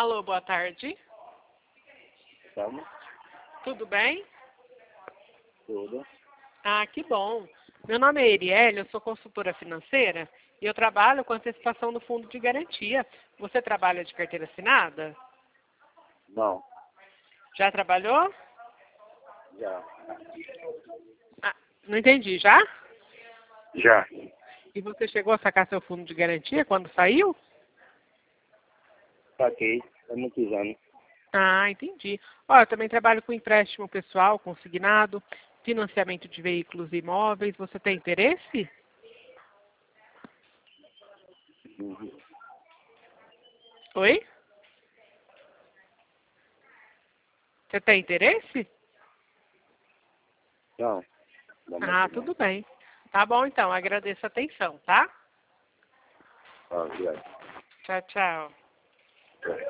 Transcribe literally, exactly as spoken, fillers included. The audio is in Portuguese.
Alô, boa tarde. Estamos? Tudo bem? Tudo. Ah, que bom. Meu nome é Erielle, eu sou consultora financeira e eu trabalho com antecipação do fundo de garantia. Você trabalha de carteira assinada? Não. Já trabalhou? Já. Ah, não entendi, já? Já. E você chegou a sacar seu fundo de garantia quando saiu? Saquei. Há muitos anos. Ah, entendi. Ó, eu também trabalho com empréstimo pessoal, consignado, financiamento de veículos e imóveis. Você tem interesse? Uhum. Oi? Você tem interesse? Não. Não, Ah, muito não. tudo bem. Tá bom, então. Agradeço a atenção, tá? Ah, obrigado. Tchau, tchau.